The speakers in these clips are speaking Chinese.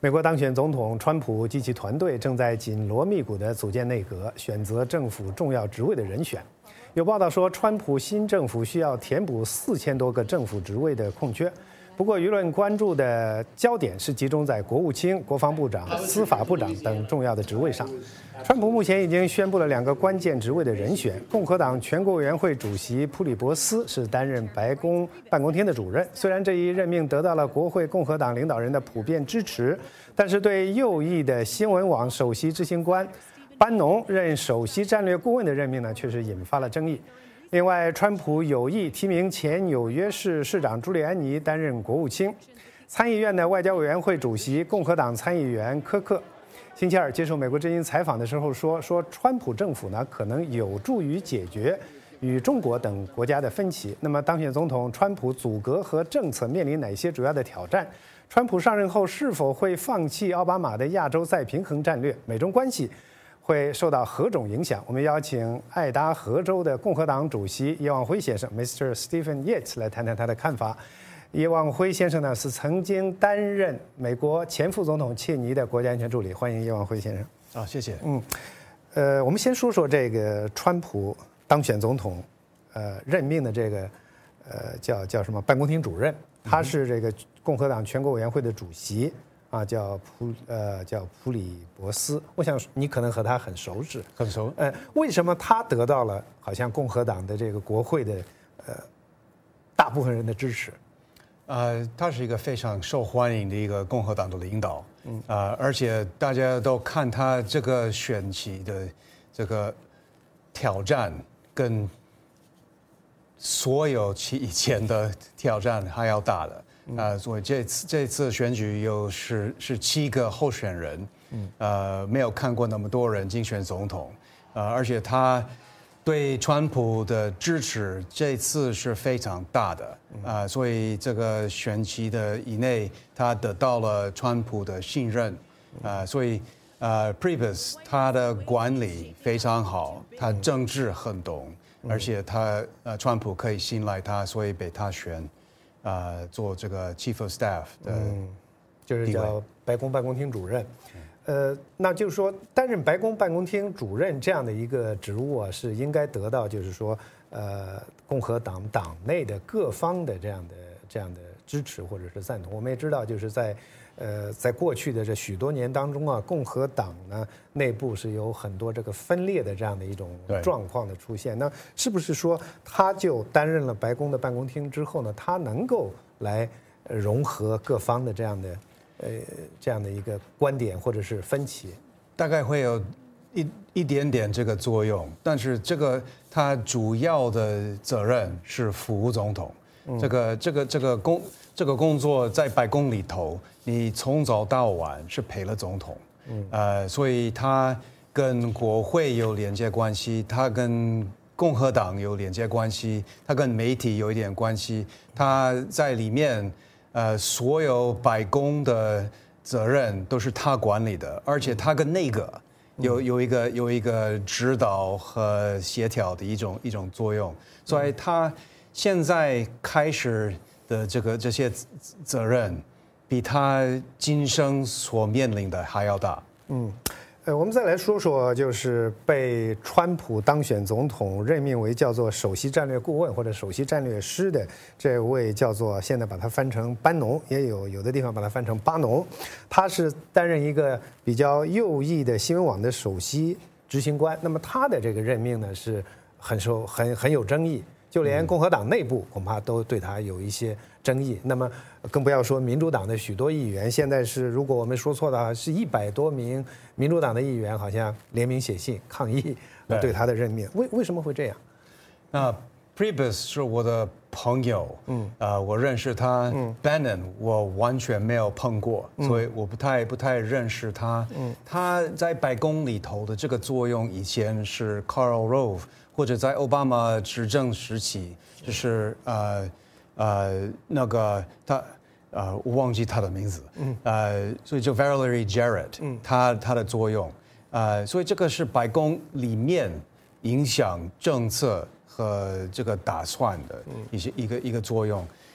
美国当选总统川普及其团队正在紧锣密鼓地组建内阁，选择政府重要职位的人选。有报道说，川普新政府需要填补4000多个政府职位的空缺。不过，舆论关注的焦点是集中在国务卿、国防部长、司法部长等重要的职位上。川普目前已经宣布了2个关键职位的人选。共和党全国委员会主席普里伯斯是担任白宫办公厅的主任。虽然这一任命得到了国会共和党领导人的普遍支持，但是对右翼的新闻网首席执行官班农任首席战略顾问的任命呢，确实引发了争议。另外，川普有意提名前纽约市市长朱利安尼担任国务卿。参议院的外交委员会主席共和党参议员科克星期二接受美国之音采访的时候说，川普政府呢可能有助于解决与中国等国家的分歧。那么，当选总统川普组阁和政策面临哪些主要的挑战？川普上任后是否会放弃奥巴马的亚洲再平衡战略？美中关系会受到何种影响？我们邀请爱达荷州的共和党主席叶望辉先生 Mr. Stephen Yates 来谈谈他的看法。叶望辉先生呢是曾经担任美国前副总统切尼的国家安全助理。欢迎叶望辉先生。 谢谢。 我们先说说这个川普当选总统，任命的这个叫什么办公厅主任，他是这个共和党全国委员会的主席啊，叫普里伯斯。我想你可能和他很熟识。 很熟。 为什么他得到了好像共和党的这个国会的大部分人的支持？ 他是一个非常受欢迎的一个共和党的领导，而且大家都看他这个选期的这个挑战跟所有以前的挑战还要大的，所以这次选举是7个候选人，没有看过那么多人竞选总统，而且他对川普的支持这次是非常大的，所以这个选期的以内，他得到了川普的信任，所以Priebus 他的管理非常好，他政治很懂，而且川普可以信赖他，所以被他选做这个 Chief of Staff 的， 就是叫白宫办公厅主任。那就是说，担任白宫办公厅主任这样的一个职务啊，是应该得到就是说，共和党党内的各方的这样的支持或者是赞同。我们也知道，就是在过去的这许多年当中啊，共和党呢内部是有很多这个分裂的这样的一种状况的出现。那是不是说他就担任了白宫的办公厅之后呢，他能够来融合各方的这样的一个观点或者是分歧？ 大概会有一点点这个作用，但是他主要的责任是服务总统。这个工作在白宫里头，你从早到晚是陪了总统，所以他跟国会有连接关系，他跟共和党有连接关系，他跟媒体有一点关系，他在里面。所有白宫的责任都是他管理的，而且他跟那个有一个指导和协调的一种作用，所以他现在开始的这些责任，比他今生所面临的还要大。 我们再来说说，就是被川普当选总统任命为叫做首席战略顾问或者首席战略师的这位叫做，现在把它翻成班农，也有的地方把它翻成巴农。他是担任一个比较右翼的新闻网的首席执行官。那么他的这个任命呢是很有争议，就连共和党内部恐怕都对他有一些争议。那么更不要说民主党的许多议员，现在是如果我没说错的话，是100多名民主党的议员好像联名写信抗议对他的任命。为什么会这样？ 那 Priebus 是我的朋友，我认识他。Bannon 我完全没有碰过，所以我不太认识他。他在白宫里头的这个作用，以前是 Karl Rove， 或者在奥巴马执政时期，就是那个我忘记他的名字，所以就 Valerie Jarrett，他的作用，所以这个是白宫里面影响政策和这个打算的一个作用。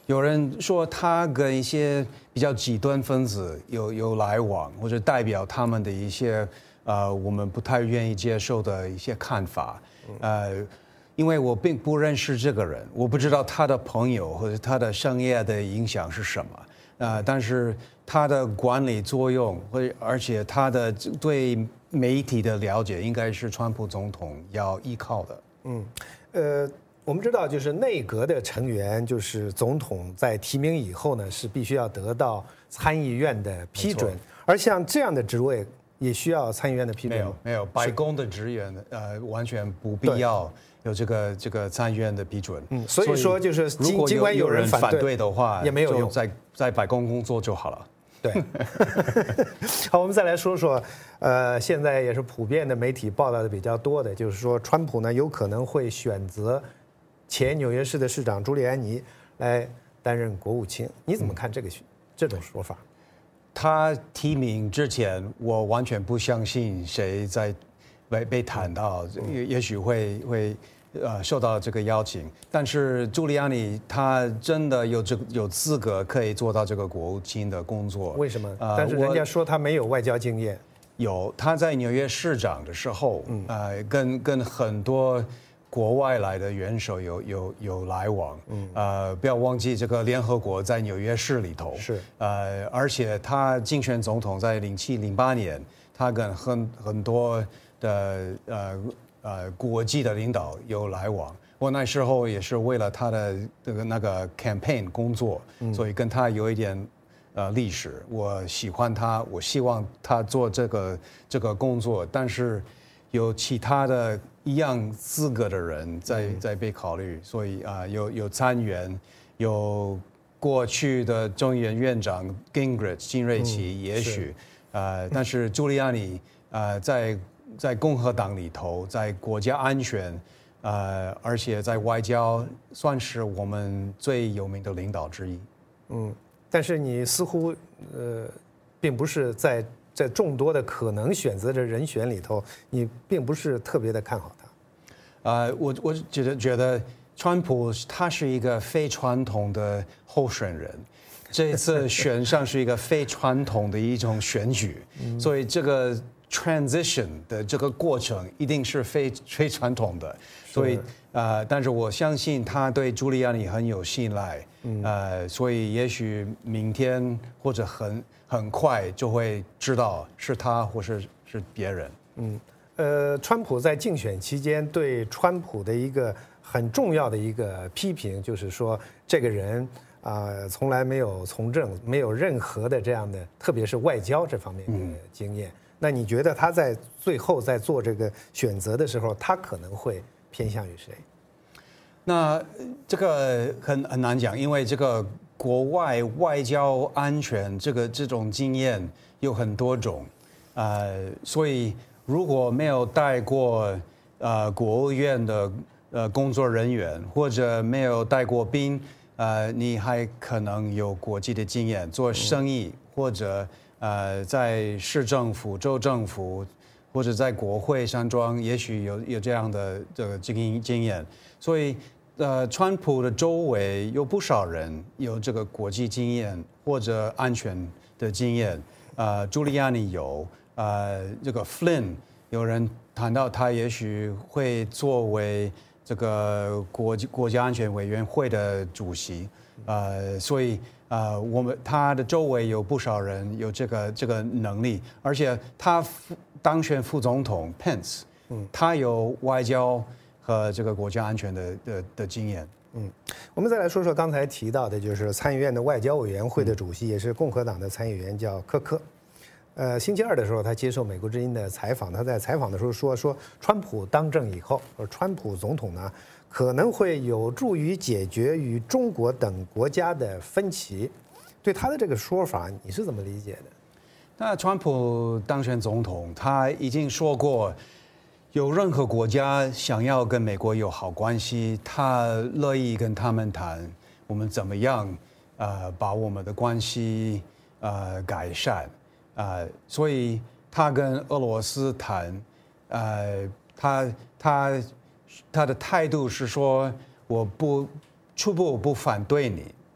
有人说他跟一些比较极端分子有来往，或者代表他们的一些我们不太愿意接受的一些看法。因为我并不认识这个人，我不知道他的朋友或者他的商业的影响是什么。但是他的管理作用，而且他的对媒体的了解，应该是川普总统要依靠的。 我们知道，就是内阁的成员，就是总统在提名以后呢，是必须要得到参议院的批准，而像这样的职位也需要参议院的批准。 没有，白宫的职员完全不必要有这个参议院的批准。 所以说就是如果尽管有人反对的话， 也没有用， 在白宫工作就好了。 对，好，我们再来说说，现在也是普遍的媒体报道的比较多的，就是说川普呢有可能会选择前纽约市的市长朱利安尼来担任国务卿，你怎么看这种说法？ 他提名之前，我完全不相信谁在被谈到，也许会受到这个邀请。但是朱利安尼他真的有资格可以做到这个国务卿的工作。 为什么？但是人家说他没有外交经验。 有，他在纽约市长的时候，跟很多国外来的元首有来往，不要忘记这个联合国在纽约市里头， 是， 而且他竞选总统在07、08年，他跟很多的国际的领导有来往。我那时候也是为了他的那个 campaign 工作，所以跟他有一点历史。我喜欢他，我希望他做这个工作，但是有其他的一样资格的人在被考虑，所以有参议员，有过去的众议院院长 Gingrich 金瑞奇，也许但是朱利安尼在共和党里头，在国家安全而且在外交算是我们最有名的领导之一。 但是你似乎并不是在众多的可能选择的人选里头，你并不是特别的看好他。 我觉得川普他是一个非传统的候选人，这一次选上是一个非传统的一种选举，所以这个 transition 的这个过程一定是非传统的，所以但是我相信他对朱利安尼很有信赖，所以也许明天或者很快就会知道是他或是别人。 川普在竞选期间对川普的一个很重要的一个批评，就是说这个人从来没有从政，没有任何的这样的，特别是外交这方面的经验。那你觉得他在最后在做这个选择的时候，他可能会偏向于谁？ 那这个很难讲，因为这个国外外交安全这种经验有很多种，所以如果没有带过国务院的工作人员，或者没有带过兵，你还可能有国际的经验，做生意或者在市政府、州政府或者在国会山庄，也许有这样的这个经验，所以川普的周围有不少人有这个国际经验或者安全的经验，朱利安尼有，这个 Flynn 有人谈到他也许会作为这个国家安全委员会的主席，所以他的周围有不少人有这个能力，而且他当选副总统 Pence，他有外交和这个国家安全的经验。 我们再来说说刚才提到的，就是参议院的外交委员会的主席，也是共和党的参议员，叫科克。星期二的时候，他接受美国之音的采访，他在采访的时候说，川普当政以后，川普总统呢可能会有助于解决与中国等国家的分歧。对他的这个说法，你是怎么理解的？ 那川普当选总统，他已经说过，有任何国家想要跟美国有好关系，他乐意跟他们谈，我们怎么样把我们的关系改善。所以他跟俄罗斯谈，他的态度是说，我初步不反对你，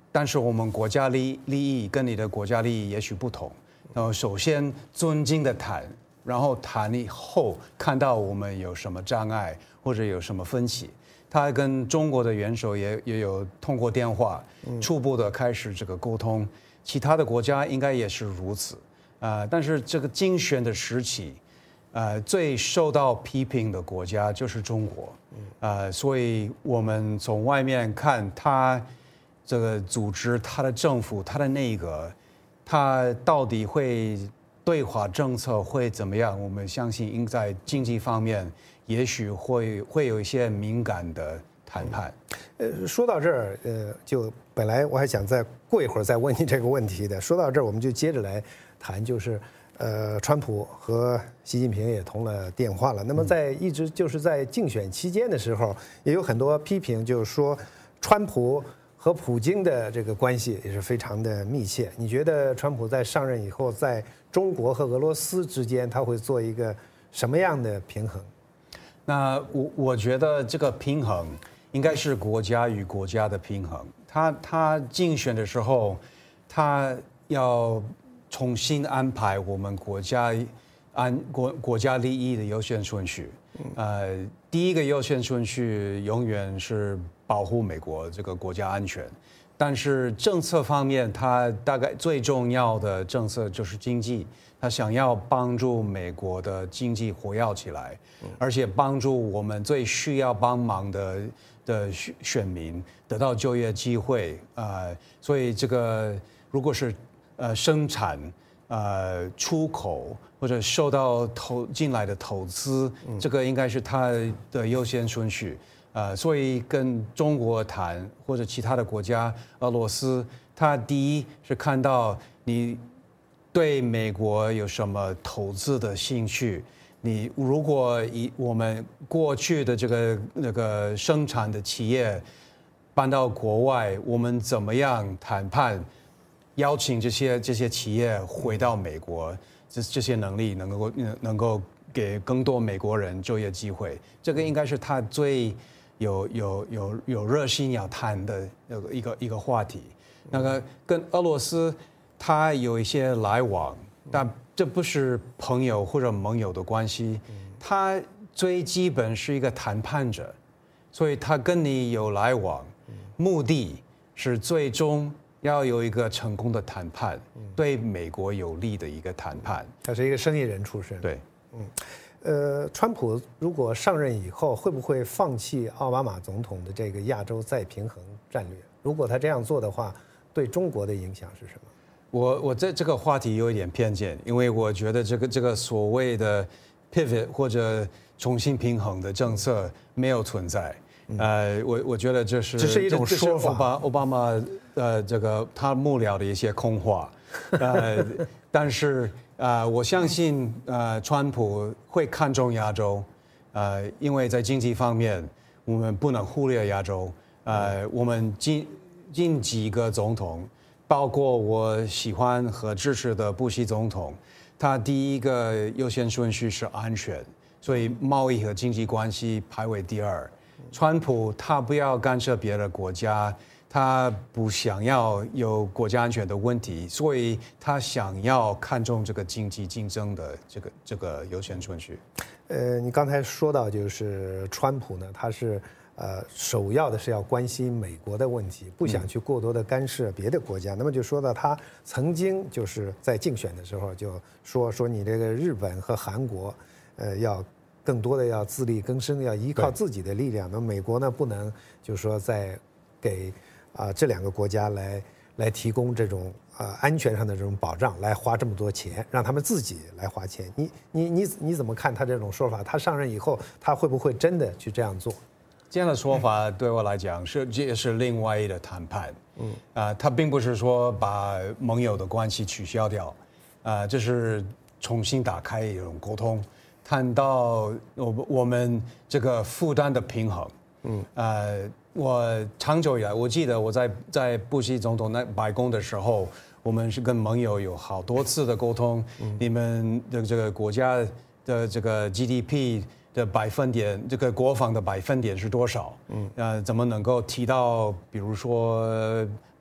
但是我们国家利益跟你的国家利益也许不同。然后首先尊敬的谈，然后谈以后看到我们有什么障碍或者有什么分歧。他跟中国的元首也有通过电话，初步的开始这个沟通。其他的国家应该也是如此。但是这个竞选的时期，最受到批评的国家就是中国。所以我们从外面看他这个组织、他的政府、他的内阁，他到底会对华政策会怎么样？我们相信应在经济方面，也许会有一些敏感的谈判。 说到这儿，就本来我还想再过一会儿再问你这个问题的。说到这儿，我们就接着来谈，就是川普和习近平也通了电话了。那么一直就是在竞选期间的时候，也有很多批评，就是说川普和普京的这个关系也是非常的密切。你觉得川普在上任以后，在中国和俄罗斯之间，他会做一个什么样的平衡？ 那我觉得这个平衡应该是国家与国家的平衡。他竞选的时候，他要重新安排我们国家国家利益的优先顺序。第一个优先顺序永远是保护美国这个国家安全。但是政策方面，他大概最重要的政策就是经济。他想要帮助美国的经济活跃起来，而且帮助我们最需要帮忙的选民得到就业机会。所以这个如果是生产、出口或者受到进来的投资，这个应该是他的优先顺序。所以跟中国谈或者其他的国家，俄罗斯，他第一是看到你对美国有什么投资的兴趣。你如果以我们过去的那个生产的企业搬到国外，我们怎么样谈判，邀请这些企业回到美国，这些能力能够给更多美国人就业机会，这个应该是他最有热心要谈的一个话题。那个跟俄罗斯，他有一些来往，但这不是朋友或者盟友的关系，他最基本是一个谈判者，所以他跟你有来往，目的是最终要有一个成功的谈判，对美国有利的一个谈判。 他是一个生意人出身。 对， 川普如果上任以后，会不会放弃奥巴马总统的这个亚洲再平衡战略？如果他这样做的话，对中国的影响是什么？ 我在这个话题有一点偏见，因为我觉得这个所谓的 pivot 或者重新平衡的政策没有存在。我觉得这是一种说法， 奥巴马这个他幕僚的一些空话。但是我相信川普会看重亚洲，因为在经济方面我们不能忽略亚洲。我们近几个总统，包括我喜欢和支持的布希总统，他第一个优先顺序是安全，所以贸易和经济关系排为第二。川普他不要干涉别的国家，他不想要有国家安全的问题，所以他想要看重这个经济竞争的这个优先顺序。 你刚才说到就是川普呢，他是首要的是要关心美国的问题，不想去过多的干涉别的国家。那么就说到他曾经就是在竞选的时候就说你这个日本和韩国，要更多的要自力更生，要依靠自己的力量。那么美国呢，不能就是说再给这两个国家来提供这种安全上的这种保障，来花这么多钱，让他们自己来花钱。你怎么看他这种说法？他上任以后，他会不会真的去这样做？ 这样的说法对我来讲这是另外一个谈判。他并不是说把盟友的关系取消掉，这是重新打开一种沟通，谈到我们这个负担的平衡。我长久以来，我记得我在布希总统那白宫的时候，我们是跟盟友有好多次的沟通。你们的这个国家的这个 GDP 的百分点，这个国防的百分点是多少？怎么能够提到，比如说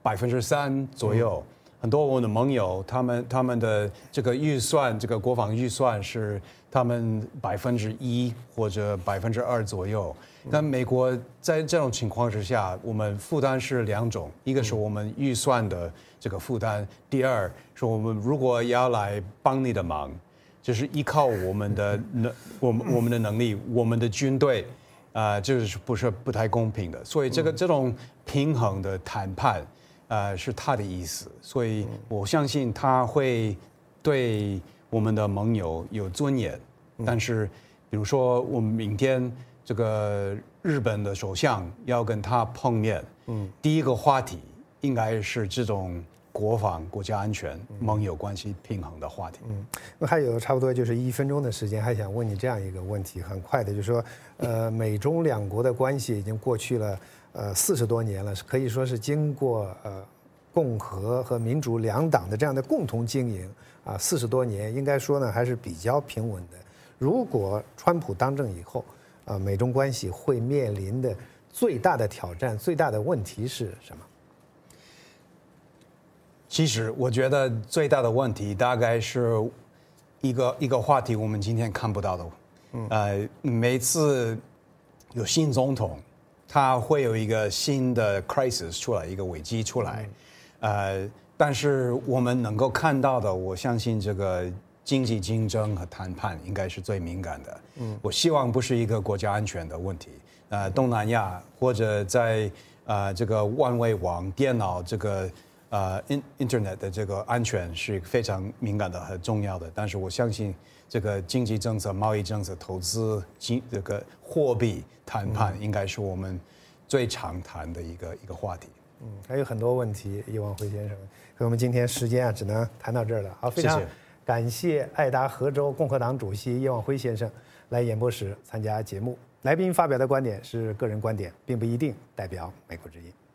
3%左右。很多我们的盟友，他们的这个预算，这个国防预算是他们1%或者2%左右。但美国在这种情况之下，我们负担是2种，一个是我们预算的这个负担，第二是我们如果要来帮你的忙，就是依靠我们的能力，我们的军队，这是不太公平的。所以这种平衡的谈判。是他的意思，所以我相信他会对我们的盟友有尊严。但是，比如说我们明天这个日本的首相要跟他碰面，第一个话题应该是这种国防、国家安全、盟友关系平衡的话题。 那还有差不多就是1分钟的时间，还想问你这样一个问题，很快的，就是说，美中两国的关系已经过去了40多年了，可以说是经过共和和民主两党的这样的共同经营40多年，应该说呢还是比较平稳的。如果川普当政以后，美中关系会面临的最大的挑战、最大的问题是什么？ 其实我觉得最大的问题大概是一个话题，我们今天看不到的。每次有新总统，他会有一个新的 crisis 出来，一个危机出来。但是我们能够看到的，我相信这个经济竞争和谈判应该是最敏感的。我希望不是一个国家安全的问题。东南亚或者在这个万维网、电脑这个Internet 的这个安全是非常敏感的、很重要的。但是我相信这个经济政策、贸易政策、投资、这个货币谈判应该是我们最常谈的一个话题。 还有很多问题，叶望辉先生，可我们今天时间只能谈到这儿了。好，非常感谢爱达荷州共和党主席叶望辉先生来演播室参加节目。来宾发表的观点是个人观点，并不一定代表美国之音。